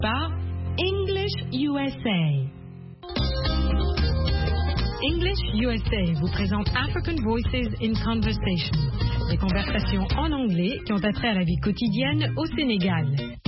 par English USA. English USA vous présente African Voices in Conversation, des conversations en anglais qui ont attrait à la vie quotidienne au Sénégal.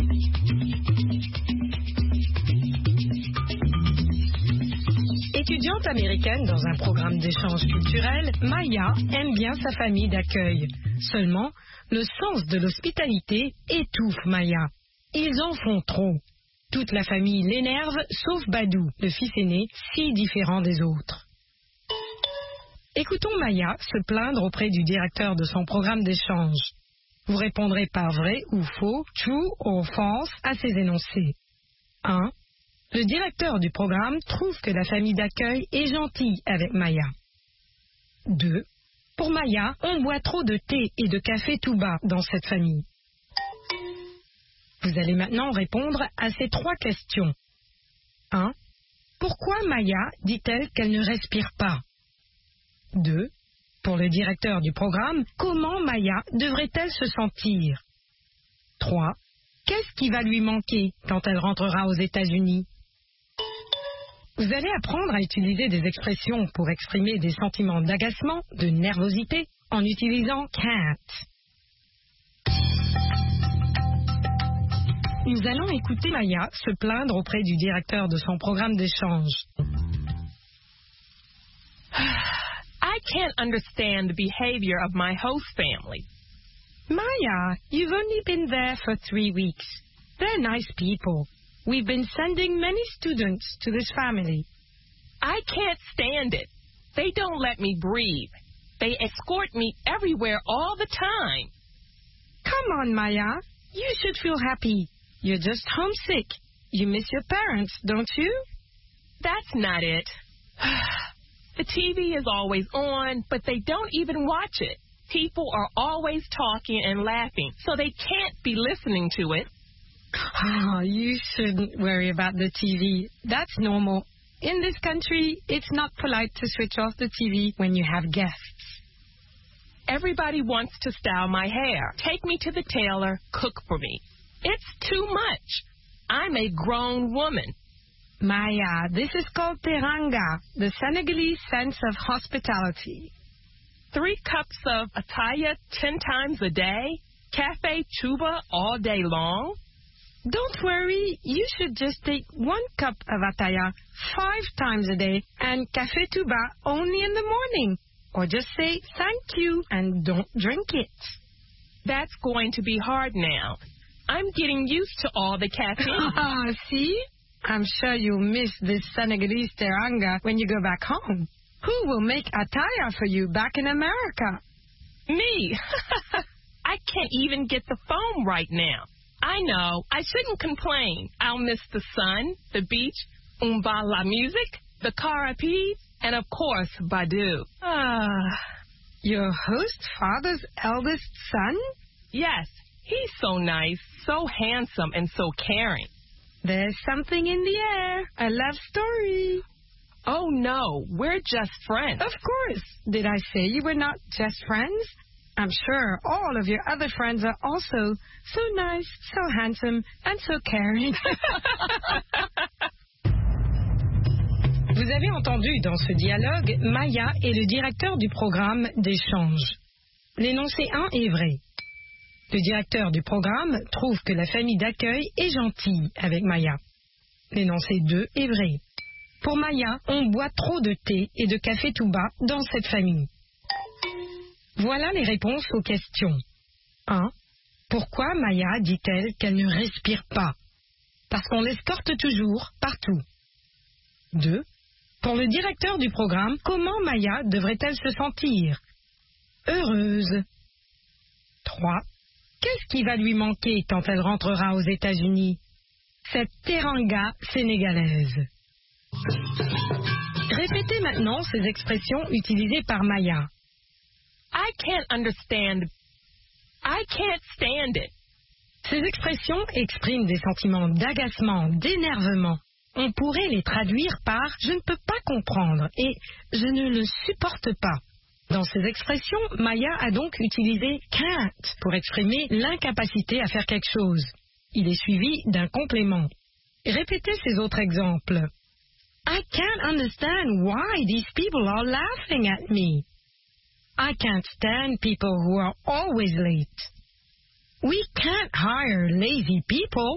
Étudiante américaine dans un programme d'échange culturel, Maya aime bien sa famille d'accueil. Seulement, le sens de l'hospitalité étouffe Maya. Ils en font trop. Toute la famille l'énerve, sauf Badou, le fils aîné, si différent des autres. Écoutons Maya se plaindre auprès du directeur de son programme d'échange. Vous répondrez par vrai ou faux, true ou false à ces énoncés. 1. Le directeur du programme trouve que la famille d'accueil est gentille avec Maya. 2. Pour Maya, on boit trop de thé et de café tout bas dans cette famille. Vous allez maintenant répondre à ces 3 questions. 1. Pourquoi Maya dit-elle qu'elle ne respire pas? 2. Pour le directeur du programme, comment Maya devrait-elle se sentir? 3. Qu'est-ce qui va lui manquer quand elle rentrera aux États-Unis? Vous allez apprendre à utiliser des expressions pour exprimer des sentiments d'agacement, de nervosité, en utilisant can't. Nous allons écouter Maya se plaindre auprès du directeur de son programme d'échange. I can't understand the behavior of my host family. Maya, you've only been there for 3 weeks. They're nice people. We've been sending many students to this family. I can't stand it. They don't let me breathe. They escort me everywhere all the time. Come on, Maya. You should feel happy. You're just homesick. You miss your parents, don't you? That's not it. The TV is always on, but they don't even watch it. People are always talking and laughing, so they can't be listening to it. Oh, you shouldn't worry about the TV. That's normal. In this country, it's not polite to switch off the TV when you have guests. Everybody wants to style my hair, take me to the tailor, cook for me. It's too much. I'm a grown woman. Maya, this is called teranga, the Senegalese sense of hospitality. 3 cups of ataya 10 times a day? Cafe chuba all day long? Don't worry, you should just take 1 cup of ataya 5 times a day and café tuba only in the morning. Or just say thank you and don't drink it. That's going to be hard now. I'm getting used to all the caffeine. See? I'm sure you'll miss this Senegalese teranga when you go back home. Who will make ataya for you back in America? Me. I can't even get the phone right now. I know. I shouldn't complain. I'll miss the sun, the beach, la music, the carapes, and of course, Badou. Your host's father's eldest son? Yes. He's so nice, so handsome, and so caring. There's something in the air. A love story. Oh, no. We're just friends. Of course. Did I say you were not just friends? I'm sure all of your other friends are also so nice, so handsome, and so caring. Vous avez entendu dans ce dialogue Maya et le directeur du programme d'échange. L'énoncé 1 est vrai. Le directeur du programme trouve que la famille d'accueil est gentille avec Maya. L'énoncé 2 est vrai. Pour Maya, on boit trop de thé et de café tout bas dans cette famille. Voilà les réponses aux questions. 1. Pourquoi Maya dit-elle qu'elle ne respire pas? Parce qu'on l'escorte toujours, partout. 2. Pour le directeur du programme, comment Maya devrait-elle se sentir? Heureuse. 3. Qu'est-ce qui va lui manquer quand elle rentrera aux États-Unis? Cette teranga sénégalaise. Répétez maintenant ces expressions utilisées par Maya. I can't understand. I can't stand it. Ces expressions expriment des sentiments d'agacement, d'énervement. On pourrait les traduire par « je ne peux pas comprendre » et « je ne le supporte pas ». Dans ces expressions, Maya a donc utilisé « can't » pour exprimer l'incapacité à faire quelque chose. Il est suivi d'un complément. Répétez ces autres exemples. I can't understand why these people are laughing at me. I can't stand people who are always late. We can't hire lazy people.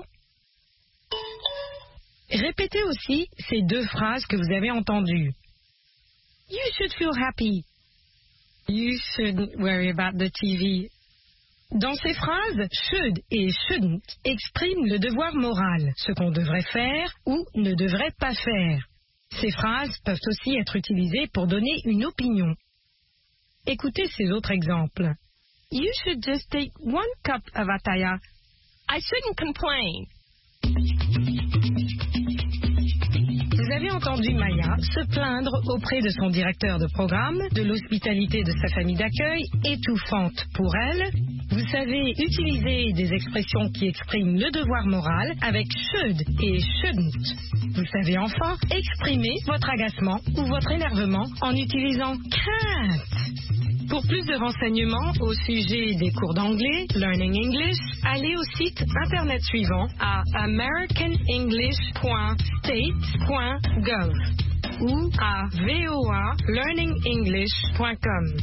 Répétez aussi ces deux phrases que vous avez entendues. You should feel happy. You shouldn't worry about the TV. Dans ces phrases, should et shouldn't expriment le devoir moral, ce qu'on devrait faire ou ne devrait pas faire. Ces phrases peuvent aussi être utilisées pour donner une opinion. Écoutez ces autres exemples. You should just take 1 cup of ataya. I shouldn't complain. Vous avez entendu Maya se plaindre auprès de son directeur de programme de l'hospitalité de sa famille d'accueil, étouffante pour elle. Vous savez utiliser des expressions qui expriment le devoir moral avec should et shouldn't. Vous savez enfin exprimer votre agacement ou votre énervement en utilisant can't. Pour plus de renseignements au sujet des cours d'anglais, Learning English, allez au site internet suivant à americanenglish.state.gov ou à voalearningenglish.com.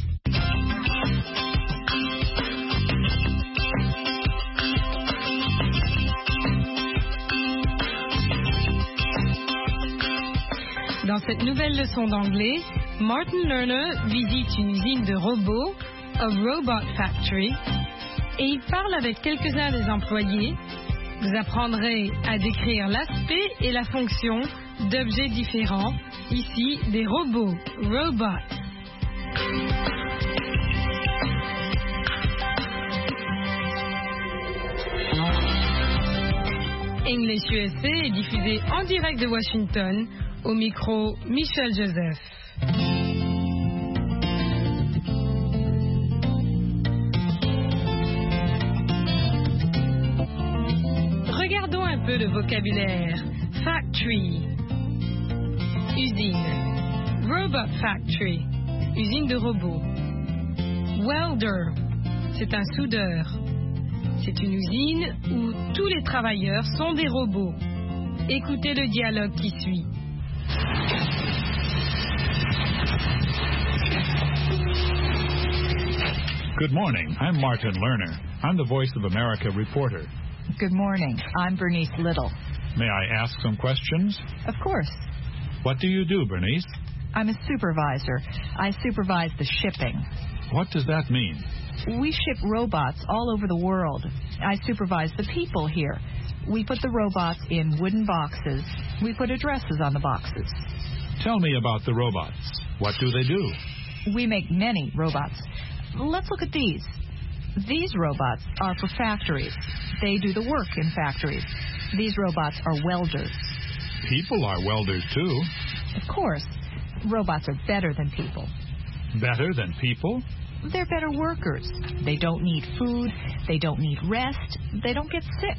Dans cette nouvelle leçon d'anglais, Martin Lerner visite une usine de robots, a robot factory, et il parle avec quelques-uns des employés. Vous apprendrez à décrire l'aspect et la fonction d'objets différents, ici des robots, robots. English USA est diffusé en direct de Washington, au micro Michel Joseph. Regardons un peu le vocabulaire. Factory, usine. Robot factory, usine de robots. Welder, c'est un soudeur. C'est une usine où tous les travailleurs sont des robots. Écoutez le dialogue qui suit. Good morning. I'm Martin Lerner. I'm the Voice of America reporter. Good morning. I'm Bernice Little. May I ask some questions? Of course. What do you do, Bernice? I'm a supervisor. I supervise the shipping. What does that mean? We ship robots all over the world. I supervise the people here. We put the robots in wooden boxes. We put addresses on the boxes. Tell me about the robots. What do they do? We make many robots. Let's look at these. These robots are for factories. They do the work in factories. These robots are welders. People are welders, too. Of course. Robots are better than people. Better than people? They're better workers. They don't need food. They don't need rest. They don't get sick.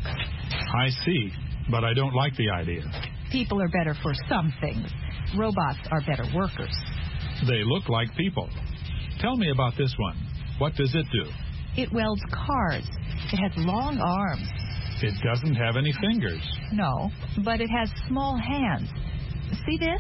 I see, but I don't like the idea. People are better for some things. Robots are better workers. They look like people. Tell me about this one. What does it do? It welds cars. It has long arms. It doesn't have any fingers. No, but it has small hands. See this?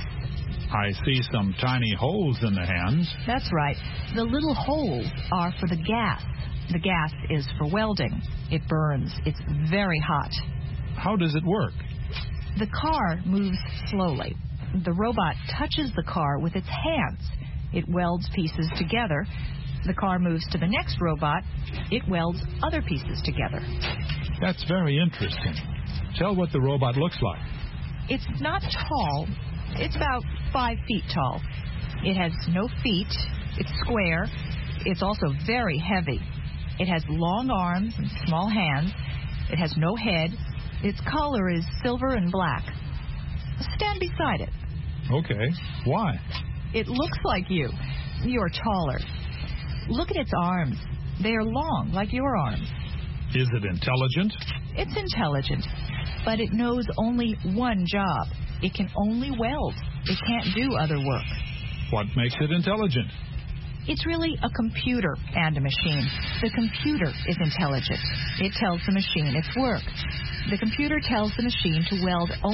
I see some tiny holes in the hands. That's right. The little holes are for the gas. The gas is for welding. It burns. It's very hot. How does it work? The car moves slowly. The robot touches the car with its hands. It welds pieces together. The car moves to the next robot. It welds other pieces together. That's very interesting. Tell what the robot looks like. It's not tall. It's about 5 feet tall. It has no feet. It's square. It's also very heavy. It has long arms and small hands. It has no head. Its color is silver and black. Stand beside it. Okay. Why? It looks like you. You're taller. Look at its arms. They are long, like your arms. Is it intelligent? It's intelligent, but it knows only one job. It can only weld. It can't do other work. What makes it intelligent? It's really a computer and a machine. The computer is intelligent. It tells the machine its work. The computer tells the machine to weld only